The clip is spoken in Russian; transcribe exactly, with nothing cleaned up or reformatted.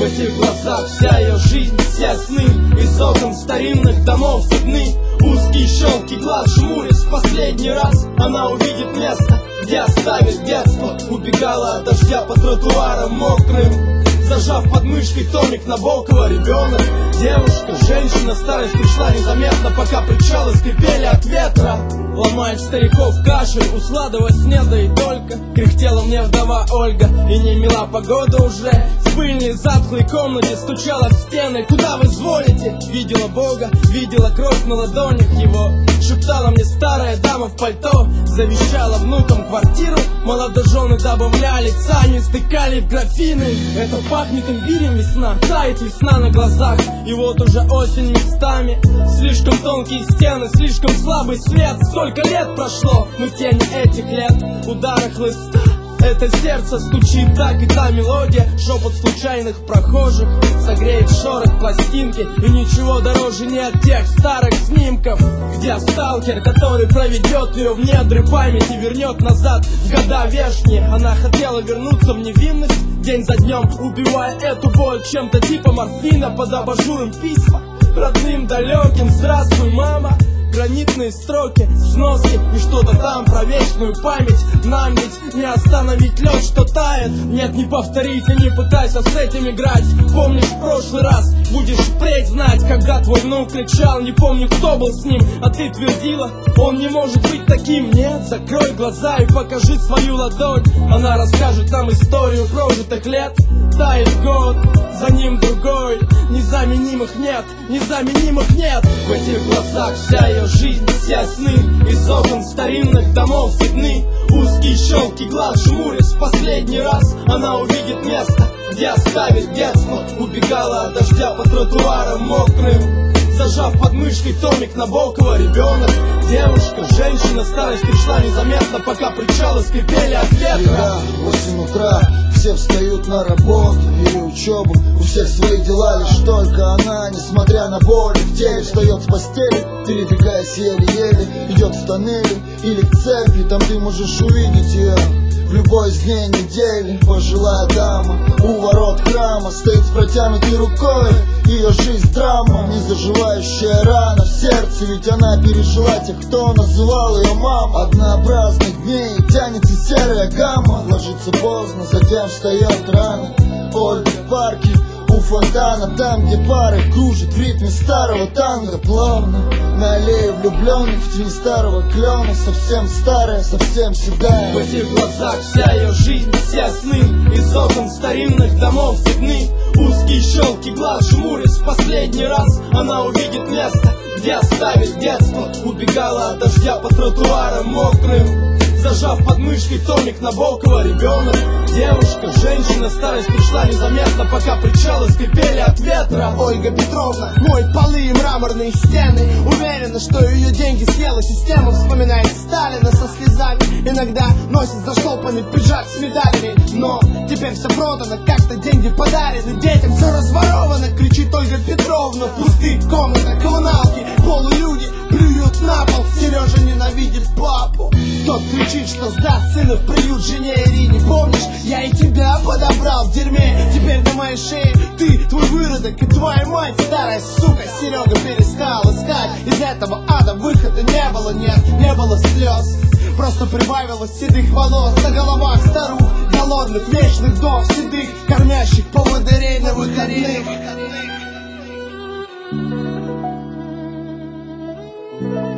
этих глазах вся ее жизнь, все сны. Из окон старинных домов видны узкие щелки глаз, жмурясь в последний раз. Она увидит место, где оставит детство. Убегала от дождя по тротуарам мокрым, зажав под мышкой томик Набокова. Ребенок, девушка, женщина, старость пришла незаметно, пока причалы скрипели от ветра. Ломает стариков кашель, усладывать не да и только. Кряхтела мне вдова Ольга, и не мила погода уже. В пыльной затхлой комнате стучала в стены. Куда вы звоните? Видела Бога, видела кровь на ладонях его. Шептала мне старая дама в пальто, завещала внукам квартиру. Молодожены добавляли, сани стыкали в графины. Это пахнет имбирем весна, тает весна на глазах. И вот уже осень местами. Слишком тонкие стены, слишком слабый свет. Сколько лет прошло, мы в тени этих лет. Удары хлыста, это сердце стучит так, и та мелодия. Шепот случайных прохожих согреет шорох пластинки. И ничего дороже нет тех старых снимков, где сталкер, который проведет ее в недры памяти, вернет назад в года вешние. Она хотела вернуться в невинность, день за днем убивая эту боль чем-то типа морфина. Под абажуром письма родным далеким: здравствуй, мама. Гранитные строки, сноски и что-то там про вечную память. Нам ведь не остановить лед, что тает. Нет, не повторить и не пытайся с этим играть. Помнишь в прошлый раз, будешь впредь знать. Когда твой внук кричал, не помню, кто был с ним, а ты твердила, он не может быть таким. Нет, закрой глаза и покажи свою ладонь. Она расскажет нам историю прожитых лет. Тает год, за ним другой. Незаменимых нет, незаменимых нет. В этих глазах вся ее жизнь, все сны. Из окон старинных домов видны узкие щелки глаз, жмурясь в последний раз. Она увидит место, где оставит детство. Убегала от дождя по тротуарам мокрым, зажав под мышкой томик Набокова. Ребенок, девушка, женщина, старость пришла незаметно, пока причалы скрипели от ветра. восемь утра, все встают на работу или учебу. У всех свои дела, лишь только она, несмотря на боль, в девять встает с постели, передвигаясь еле-еле, идет в тоннели или к церкви. Там ты можешь увидеть ее в любой из дней недели. Пожилая дама у ворот храма стоит с протянутой рукой. Ее жизнь драма, незаживающая рана в сердце, ведь она пережила тех, кто называл ее мама. Однообразных дней тянется серая гамма, ложится поздно, затем встает рано. Ольга в парке у фонтана, там, где пары кружат в ритме старого танго. Плавно на аллее влюбленных, в тени старого клена, совсем старая, совсем седая. В этих глазах вся ее жизнь, все сны. Из окон старинных домов видны узкие щелки глаз, жмурясь в последний раз. Она увидит место, где оставит детство. Убегала от дождя по тротуарам мокрым, зажав под мышкой томик Набокова. Ребенок, девушка, женщина, старость пришла незаметно, пока причалы скрипели от ветра. Ольга Петровна моет полы и мраморные стены. Уверена, что ее деньги съела система. Вспоминает Сталина со слезами. Иногда носит заштопанный пиджак с медалями. Но теперь все продано, как-то деньги подарены. Детям все разворовано, кричит Ольга Петровна. В пустых комнатах коммуналки полулюди плюют на пол. Сережа ненавидит папу. Тот кричит, что сдаст сына в приют жене Ирине. Помнишь, я и тебя подобрал в дерьме. Теперь на моей шее ты, твой выродок и твоя мать, старая сука. Серега перестал искать из этого ада выхода не было, нет, не было слез. Просто прибавилось седых волос на головах старух, голодных вечных вдов, седых, кормящих поводырей на выходных.